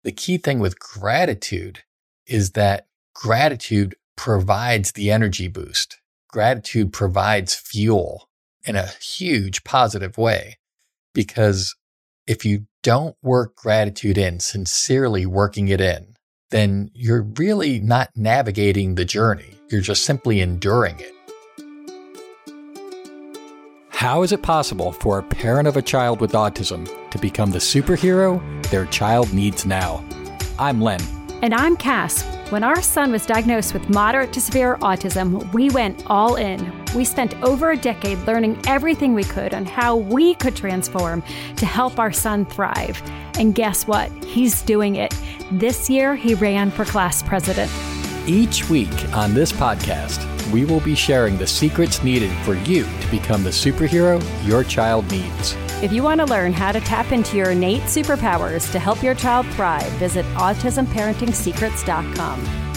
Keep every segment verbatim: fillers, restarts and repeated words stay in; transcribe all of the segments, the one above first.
the key thing with gratitude is that gratitude provides the energy boost. Gratitude provides fuel in a huge positive way, because if you don't work gratitude in, sincerely working it in, then you're really not navigating the journey. You're just simply enduring it. How is it possible for a parent of a child with autism to become the superhero their child needs now? I'm Len. And I'm Cass. When our son was diagnosed with moderate to severe autism, we went all in. We spent over a decade learning everything we could on how we could transform to help our son thrive. And guess what? He's doing it. This year, he ran for class president. Each week on this podcast, we will be sharing the secrets needed for you to become the superhero your child needs. If you want to learn how to tap into your innate superpowers to help your child thrive, visit autism parenting secrets dot com.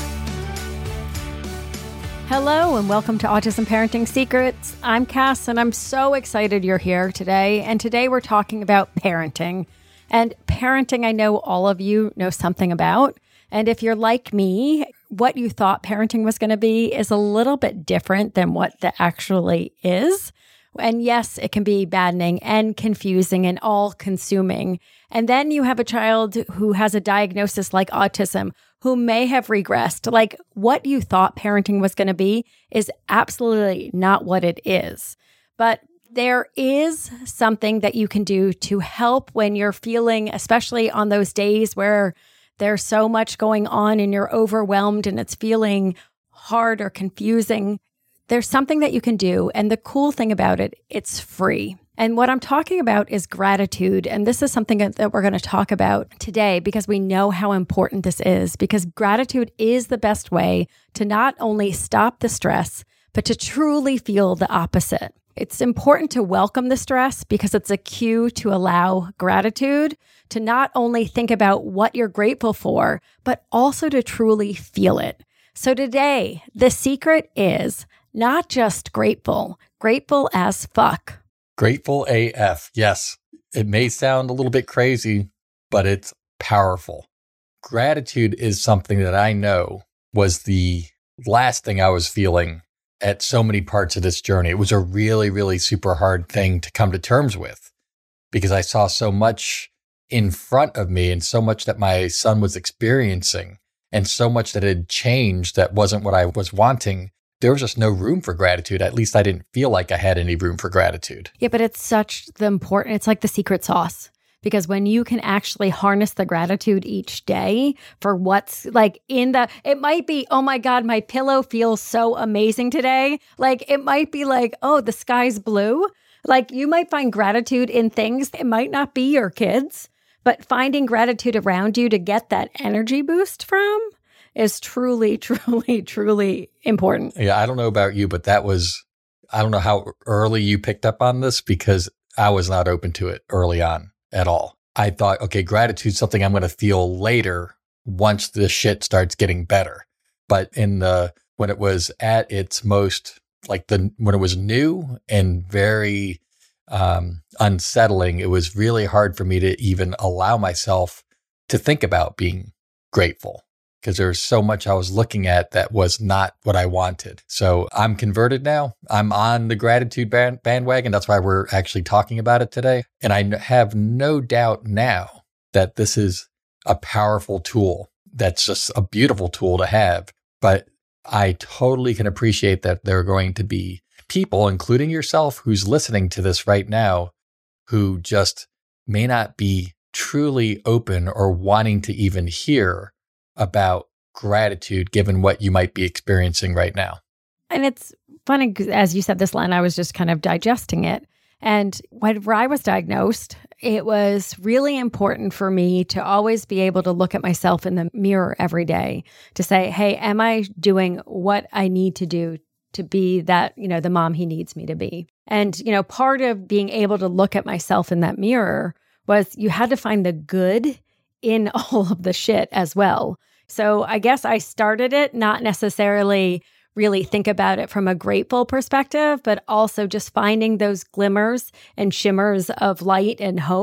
Hello and welcome to Autism Parenting Secrets. I'm Cass and I'm so excited you're here today. And today we're talking about parenting. And parenting, I know all of you know something about. And if you're like me, what you thought parenting was going to be is a little bit different than what that actually is. And yes, it can be maddening and confusing and all-consuming. And then you have a child who has a diagnosis like autism, who may have regressed. Like, what you thought parenting was going to be is absolutely not what it is. But there is something that you can do to help when you're feeling, especially on those days where there's so much going on and you're overwhelmed and it's feeling hard or confusing. There's something that you can do. And the cool thing about it, it's free. And what I'm talking about is gratitude. And this is something that we're going to talk about today because we know how important this is, because gratitude is the best way to not only stop the stress, but to truly feel the opposite. It's important to welcome the stress because it's a cue to allow gratitude, to not only think about what you're grateful for, but also to truly feel it. So today, the secret is not just grateful, grateful as fuck. Grateful A F. Yes, it may sound a little bit crazy, but it's powerful. Gratitude is something that I know was the last thing I was feeling at so many parts of this journey. It was a really, really super hard thing to come to terms with because I saw so much in front of me and so much that my son was experiencing and so much that had changed that wasn't what I was wanting. There was just no room for gratitude. At least I didn't feel like I had any room for gratitude. Yeah, but it's such the important, it's like the secret sauce. Because when you can actually harness the gratitude each day for what's like in the, it might be, oh my God, my pillow feels so amazing today. Like it might be like, oh, the sky's blue. Like you might find gratitude in things. It might not be your kids, but finding gratitude around you to get that energy boost from is truly, truly, truly important. Yeah, I don't know about you, but that was, I don't know how early you picked up on this because I was not open to it early on at all. I thought, okay, gratitude's something I'm going to feel later once the shit starts getting better. But in the, when it was at its most, like the, when it was new and very um, unsettling, it was really hard for me to even allow myself to think about being grateful. Because there's so much I was looking at that was not what I wanted. So I'm converted now. I'm on the gratitude band- bandwagon. That's why we're actually talking about it today. And I have no doubt now that this is a powerful tool. That's just a beautiful tool to have. But I totally can appreciate that there are going to be people, including yourself, who's listening to this right now, who just may not be truly open or wanting to even hear about gratitude given what you might be experiencing right now. And it's funny, as you said this, Len, I was just kind of digesting it. And whenever I was diagnosed, it was really important for me to always be able to look at myself in the mirror every day to say, hey, am I doing what I need to do to be that, you know, the mom he needs me to be? And, you know, part of being able to look at myself in that mirror was you had to find the good in all of the shit as well. So I guess I started it not necessarily really think about it from a grateful perspective, but also just finding those glimmers and shimmers of light and hope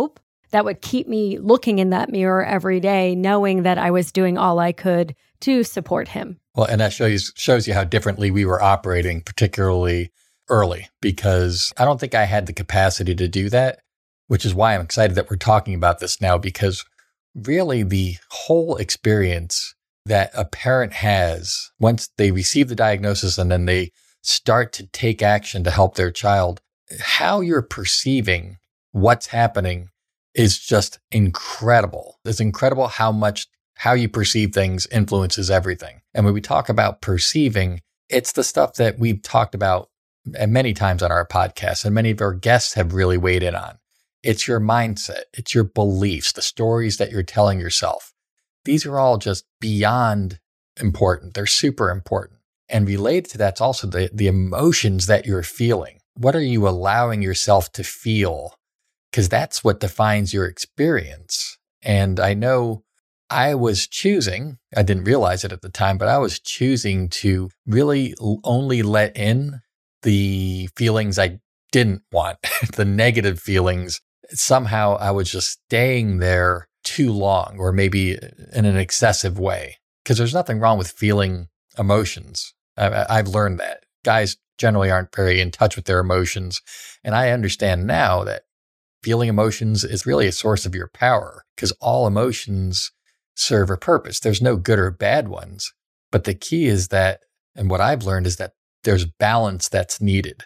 that would keep me looking in that mirror every day, knowing that I was doing all I could to support him. Well, and that shows shows you how differently we were operating, particularly early, because I don't think I had the capacity to do that, which is why I'm excited that we're talking about this now, because really the whole experience that a parent has once they receive the diagnosis and then they start to take action to help their child, how you're perceiving what's happening is just incredible. It's incredible how much how you perceive things influences everything. And when we talk about perceiving, it's the stuff that we've talked about many times on our podcast, and many of our guests have really weighed in on. It's your mindset. It's your beliefs, the stories that you're telling yourself. These are all just beyond important. They're super important. And related to that's also the, the emotions that you're feeling. What are you allowing yourself to feel? Because that's what defines your experience. And I know I was choosing, I didn't realize it at the time, but I was choosing to really only let in the feelings I didn't want, the negative feelings. Somehow I was just staying there too long, or maybe in an excessive way, because there's nothing wrong with feeling emotions. I, I've learned that guys generally aren't very in touch with their emotions. And I understand now that feeling emotions is really a source of your power, because all emotions serve a purpose. There's no good or bad ones. But the key is that, and what I've learned is that there's balance that's needed.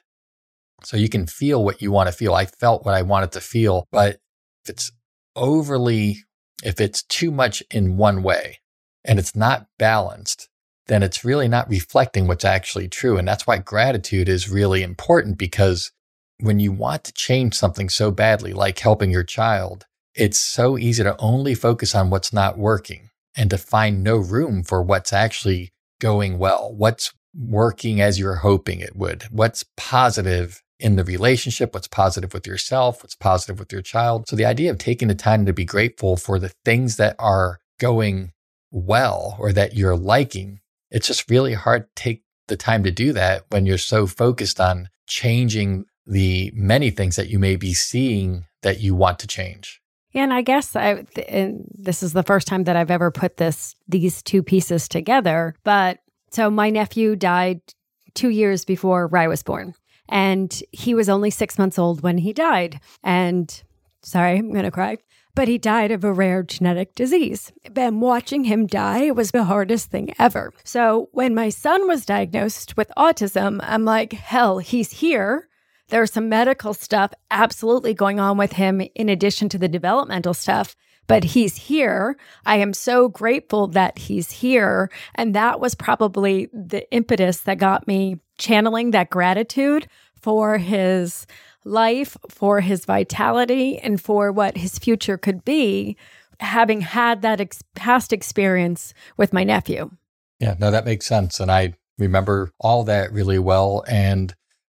So you can feel what you want to feel. I felt what I wanted to feel, but if it's overly, if it's too much in one way and it's not balanced, then it's really not reflecting what's actually true. And that's why gratitude is really important, because when you want to change something so badly, like helping your child, it's so easy to only focus on what's not working and to find no room for what's actually going well, what's working as you're hoping it would, what's positive in the relationship, what's positive with yourself, what's positive with your child. So the idea of taking the time to be grateful for the things that are going well or that you're liking, it's just really hard to take the time to do that when you're so focused on changing the many things that you may be seeing that you want to change. Yeah, and I guess I, and this is the first time that I've ever put this these two pieces together. But so my nephew died two years before Rye was born, and he was only six months old when he died. And sorry, I'm going to cry. But he died of a rare genetic disease. And watching him die was the hardest thing ever. So when my son was diagnosed with autism, I'm like, hell, he's here. There's some medical stuff absolutely going on with him in addition to the developmental stuff, but he's here. I am so grateful that he's here. And that was probably the impetus that got me channeling that gratitude for his life, for his vitality, and for what his future could be, having had that ex- past experience with my nephew. Yeah, no, that makes sense. And I remember all that really well. And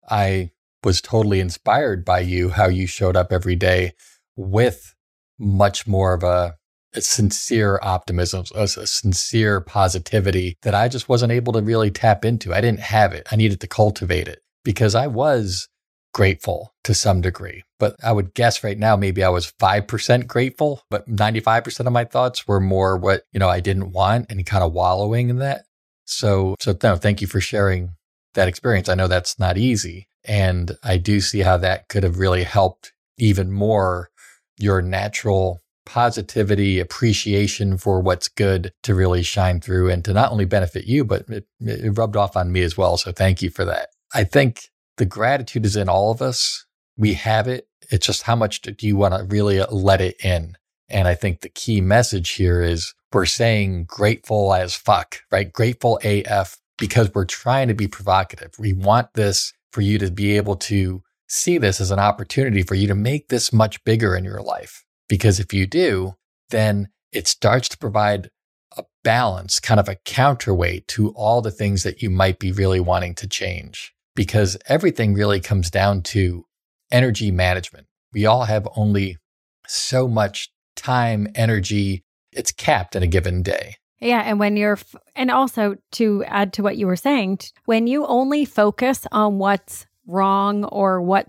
I was totally inspired by you, how you showed up every day with much more of a, a sincere optimism, a, a sincere positivity that I just wasn't able to really tap into. I didn't have it. I needed to cultivate it because I was grateful to some degree. But I would guess right now, maybe I was five percent grateful, but ninety-five percent of my thoughts were more what, you know, I didn't want and kind of wallowing in that. So, so no, thank you for sharing that experience. I know that's not easy. And I do see how that could have really helped even more your natural positivity, appreciation for what's good to really shine through and to not only benefit you, but it, it rubbed off on me as well. So thank you for that. I think the gratitude is in all of us. We have it. It's just how much do you want to really let it in? And I think the key message here is we're saying grateful as fuck, right? Grateful A F, because we're trying to be provocative. We want this for you to be able to see this as an opportunity for you to make this much bigger in your life. Because if you do, then it starts to provide a balance, kind of a counterweight to all the things that you might be really wanting to change. Because everything really comes down to energy management. We all have only so much time, energy. It's capped in a given day. Yeah. And when you're, f- and also to add to what you were saying, t- when you only focus on what's wrong or what's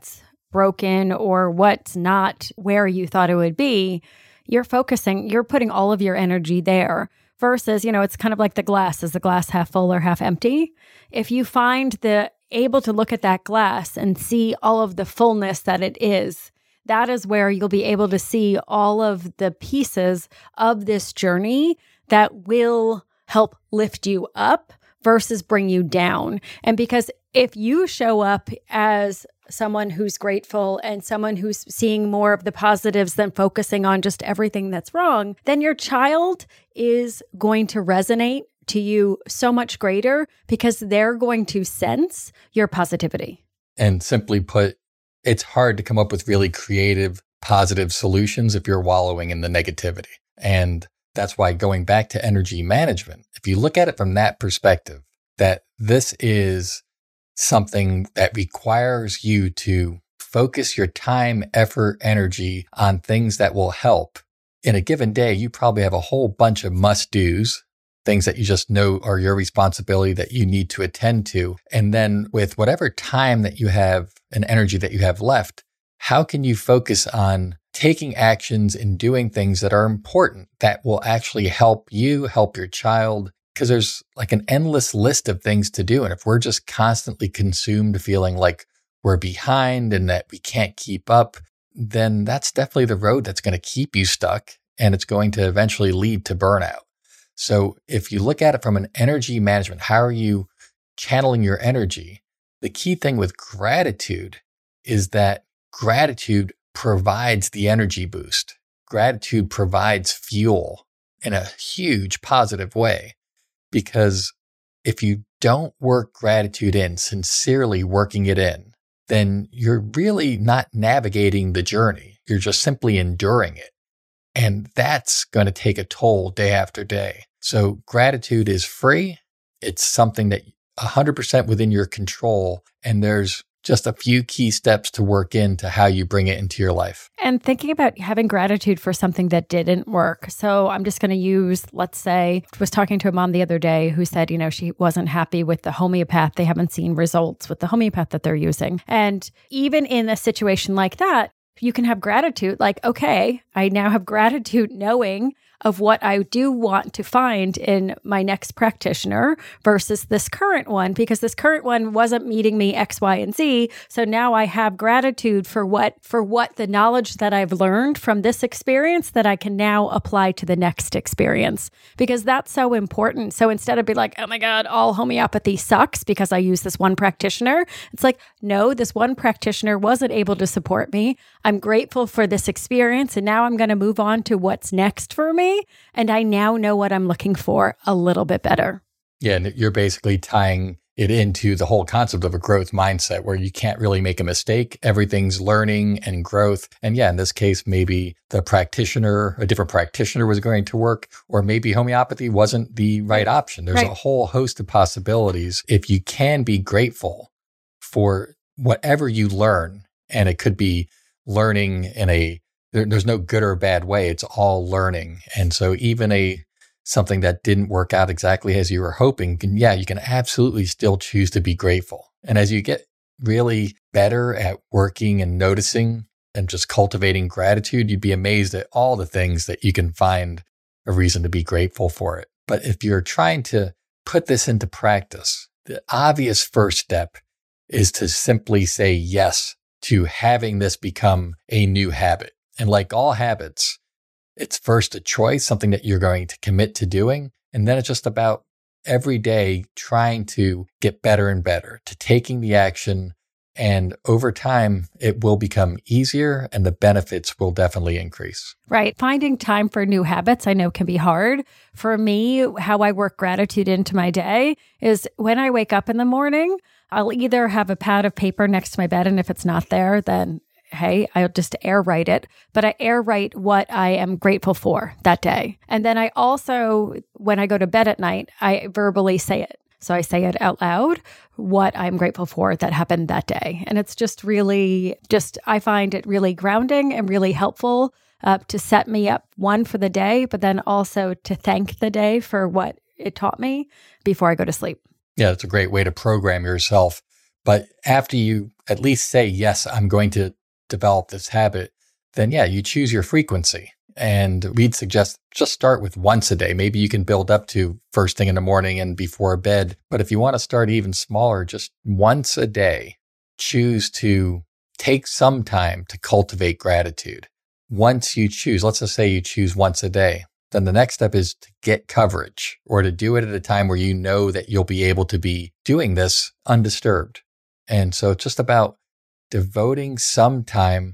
broken or what's not where you thought it would be, you're focusing, you're putting all of your energy there versus, you know, it's kind of like the glass. Is the glass half full or half empty? If you find the able to look at that glass and see all of the fullness that it is, that is where you'll be able to see all of the pieces of this journey that will help lift you up versus bring you down. And because if you show up as someone who's grateful and someone who's seeing more of the positives than focusing on just everything that's wrong, then your child is going to resonate to you so much greater because they're going to sense your positivity. And simply put, it's hard to come up with really creative, positive solutions if you're wallowing in the negativity. And that's why going back to energy management, if you look at it from that perspective, that this is something that requires you to focus your time, effort, energy on things that will help. In a given day, you probably have a whole bunch of must-dos, things that you just know are your responsibility that you need to attend to. And then with whatever time that you have and energy that you have left, how can you focus on taking actions and doing things that are important that will actually help you, help your child? Because there's like an endless list of things to do. And if we're just constantly consumed feeling like we're behind and that we can't keep up, then that's definitely the road that's going to keep you stuck. And it's going to eventually lead to burnout. So if you look at it from an energy management, how are you channeling your energy? The key thing with gratitude is that gratitude provides the energy boost. Gratitude provides fuel in a huge positive way. Because if you don't work gratitude in, sincerely working it in, then you're really not navigating the journey. You're just simply enduring it. And that's going to take a toll day after day. So gratitude is free. It's something that one hundred percent within your control. And there's just a few key steps to work into how you bring it into your life. And thinking about having gratitude for something that didn't work. So I'm just going to use, let's say, I was talking to a mom the other day who said, you know, she wasn't happy with the homeopath. They haven't seen results with the homeopath that they're using. And even in a situation like that, you can have gratitude, like, okay, I now have gratitude knowing of what I do want to find in my next practitioner versus this current one, because this current one wasn't meeting me X, Y, and Z. So now I have gratitude for what, for what the knowledge that I've learned from this experience that I can now apply to the next experience, because that's so important. So instead of being like, oh my God, all homeopathy sucks because I use this one practitioner, it's like, no, this one practitioner wasn't able to support me. I'm grateful for this experience. And now I'm going to move on to what's next for me. And I now know what I'm looking for a little bit better. Yeah, and you're basically tying it into the whole concept of a growth mindset where you can't really make a mistake. Everything's learning and growth. And yeah, in this case, maybe the practitioner, a different practitioner was going to work, or maybe homeopathy wasn't the right option. There's right. a whole host of possibilities. If you can be grateful for whatever you learn, and it could be learning in a There, there's no good or bad way. It's all learning. And so even a something that didn't work out exactly as you were hoping, can, yeah, you can absolutely still choose to be grateful. And as you get really better at working and noticing and just cultivating gratitude, you'd be amazed at all the things that you can find a reason to be grateful for it. But if you're trying to put this into practice, the obvious first step is to simply say yes to having this become a new habit. And like all habits, it's first a choice, something that you're going to commit to doing. And then it's just about every day trying to get better and better, to taking the action. And over time, it will become easier and the benefits will definitely increase. Right. Finding time for new habits, I know can be hard. For me, how I work gratitude into my day is when I wake up in the morning, I'll either have a pad of paper next to my bed. And if it's not there, then hey, I'll just air write it, but I air write what I am grateful for that day. And then I also, when I go to bed at night, I verbally say it. So I say it out loud, what I'm grateful for that happened that day. And it's just really, just, I find it really grounding and really helpful uh, to set me up, one, for the day, but then also to thank the day for what it taught me before I go to sleep. Yeah, it's a great way to program yourself. But after you at least say, yes, I'm going to develop this habit, then yeah, you choose your frequency. And we'd suggest just start with once a day. Maybe you can build up to first thing in the morning and before bed. But if you want to start even smaller, just once a day, choose to take some time to cultivate gratitude. Once you choose, let's just say you choose once a day, then the next step is to get coverage or to do it at a time where you know that you'll be able to be doing this undisturbed. And so it's just about devoting some time.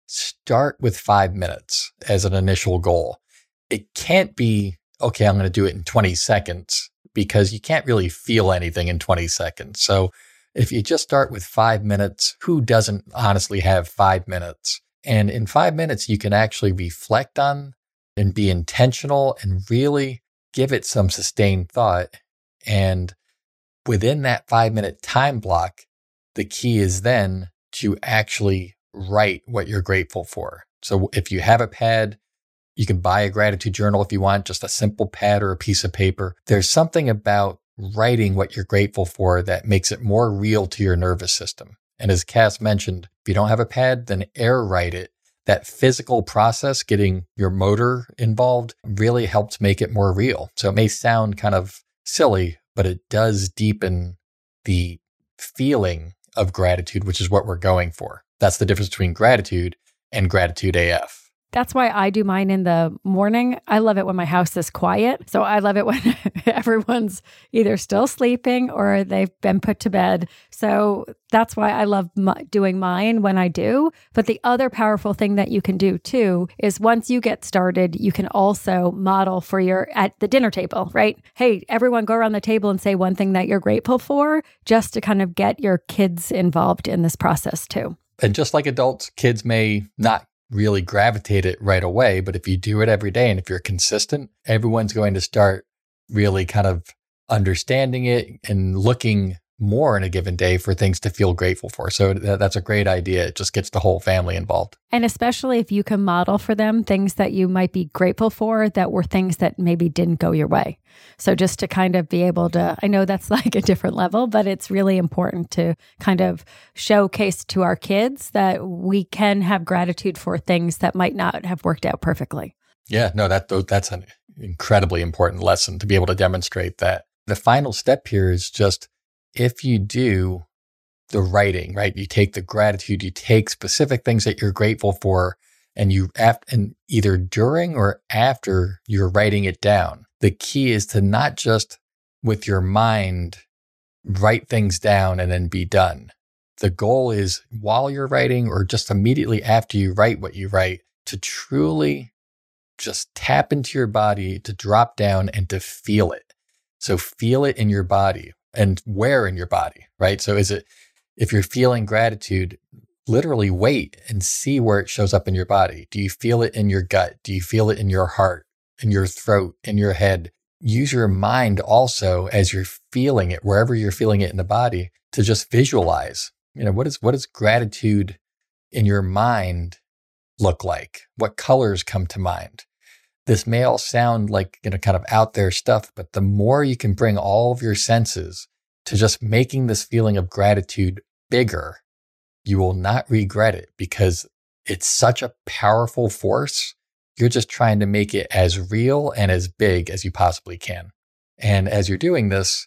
Start with five minutes as an initial goal. It can't be, okay, I'm going to do it in twenty seconds because you can't really feel anything in twenty seconds. So if you just start with five minutes, who doesn't honestly have five minutes? And in five minutes, you can actually reflect on and be intentional and really give it some sustained thought. And within that five minute time block, the key is then to actually write what you're grateful for. So if you have a pad, you can buy a gratitude journal if you want, just a simple pad or a piece of paper. There's something about writing what you're grateful for that makes it more real to your nervous system. And as Cass mentioned, if you don't have a pad, then air write it. That physical process, getting your motor involved, really helps make it more real. So it may sound kind of silly, but it does deepen the feeling of gratitude, which is what we're going for. That's the difference between gratitude and gratitude A F. That's why I do mine in the morning. I love it when my house is quiet. So I love it when everyone's either still sleeping or they've been put to bed. So that's why I love m- doing mine when I do. But the other powerful thing that you can do too is once you get started, you can also model for your at the dinner table, right? Hey, everyone go around the table and say one thing that you're grateful for, just to kind of get your kids involved in this process too. And just like adults, kids may not really gravitate it right away. But if you do it every day and if you're consistent, everyone's going to start really kind of understanding it and looking more in a given day for things to feel grateful for. So th- that's a great idea. It just gets the whole family involved. And especially if you can model for them things that you might be grateful for that were things that maybe didn't go your way. So just to kind of be able to, I know that's like a different level, but it's really important to kind of showcase to our kids that we can have gratitude for things that might not have worked out perfectly. Yeah, no, that that's an incredibly important lesson to be able to demonstrate that. The final step here is just, if you do the writing, right, you take the gratitude, you take specific things that you're grateful for, and you aft- and either during or after you're writing it down, the key is to not just with your mind write things down and then be done. The goal is while you're writing or just immediately after you write what you write, to truly just tap into your body, to drop down and to feel it. So feel it in your body. And where in your body, right? So is it, if you're feeling gratitude, literally wait and see where it shows up in your body. Do you feel it in your gut? Do you feel it in your heart, in your throat, in your head? Use your mind also as you're feeling it, wherever you're feeling it in the body, to just visualize, you know, what is, what does gratitude in your mind look like? What colors come to mind? This may all sound like, you know, kind of out there stuff, but the more you can bring all of your senses to just making this feeling of gratitude bigger, you will not regret it because it's such a powerful force. You're just trying to make it as real and as big as you possibly can. And as you're doing this,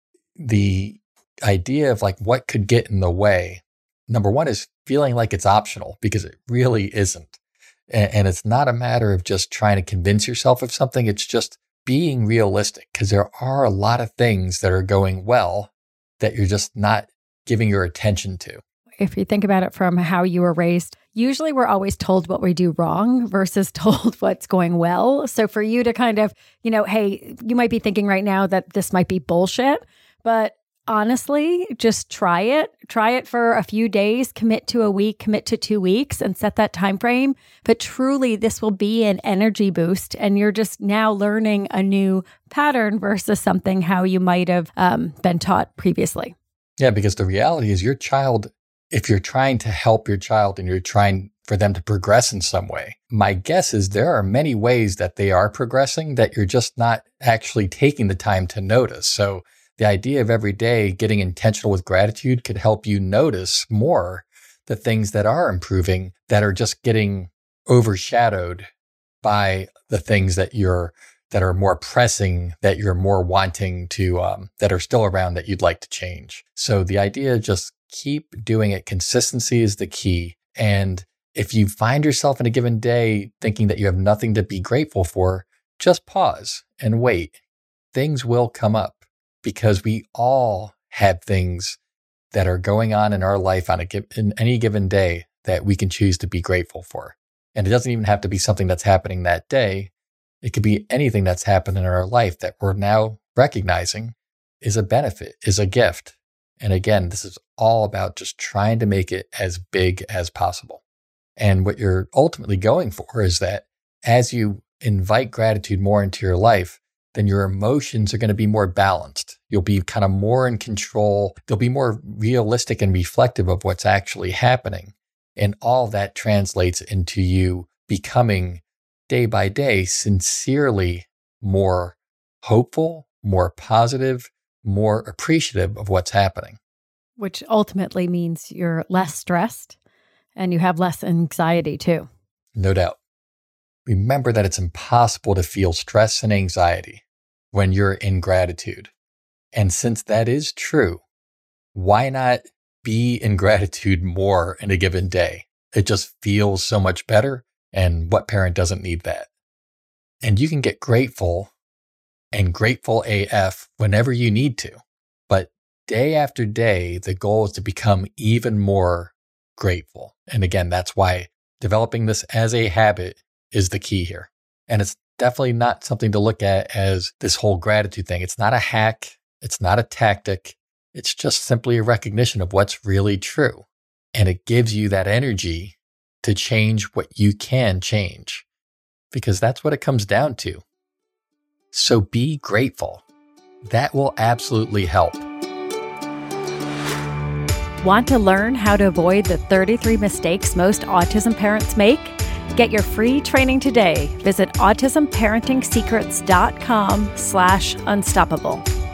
the idea of like what could get in the way, number one is feeling like it's optional because it really isn't. And it's not a matter of just trying to convince yourself of something. It's just being realistic because there are a lot of things that are going well that you're just not giving your attention to. If you think about it from how you were raised, usually we're always told what we do wrong versus told what's going well. So for you to kind of, you know, hey, you might be thinking right now that this might be bullshit, but honestly, just try it. Try it for a few days, commit to a week, commit to two weeks and set that time frame. But truly, this will be an energy boost. And you're just now learning a new pattern versus something how you might have um, been taught previously. Yeah, because the reality is your child, if you're trying to help your child and you're trying for them to progress in some way, my guess is there are many ways that they are progressing that you're just not actually taking the time to notice. So the idea of every day getting intentional with gratitude could help you notice more the things that are improving that are just getting overshadowed by the things that you're that are more pressing, that you're more wanting to, um, that are still around that you'd like to change. So the idea, just keep doing it. Consistency is the key. And if you find yourself in a given day thinking that you have nothing to be grateful for, just pause and wait. Things will come up because we all have things that are going on in our life on a in any given day that we can choose to be grateful for. And it doesn't even have to be something that's happening that day. It could be anything that's happened in our life that we're now recognizing is a benefit, is a gift. And again, this is all about just trying to make it as big as possible. And what you're ultimately going for is that as you invite gratitude more into your life, then your emotions are going to be more balanced. You'll be kind of more in control. They'll be more realistic and reflective of what's actually happening. And all that translates into you becoming day by day sincerely more hopeful, more positive, more appreciative of what's happening. Which ultimately means you're less stressed and you have less anxiety too. No doubt. Remember that it's impossible to feel stress and anxiety when you're in gratitude. And since that is true, why not be in gratitude more in a given day? It just feels so much better. And what parent doesn't need that? And you can get grateful and grateful A F whenever you need to. But day after day, the goal is to become even more grateful. And again, that's why developing this as a habit is the key here. And it's definitely not something to look at as this whole gratitude thing. It's not a hack. It's not a tactic. It's just simply a recognition of what's really true. And it gives you that energy to change what you can change, because that's what it comes down to. So be grateful. That will absolutely help. Want to learn how to avoid the thirty-three mistakes most autism parents make? Get your free training today. Visit autism parenting secrets dot com slash unstoppable.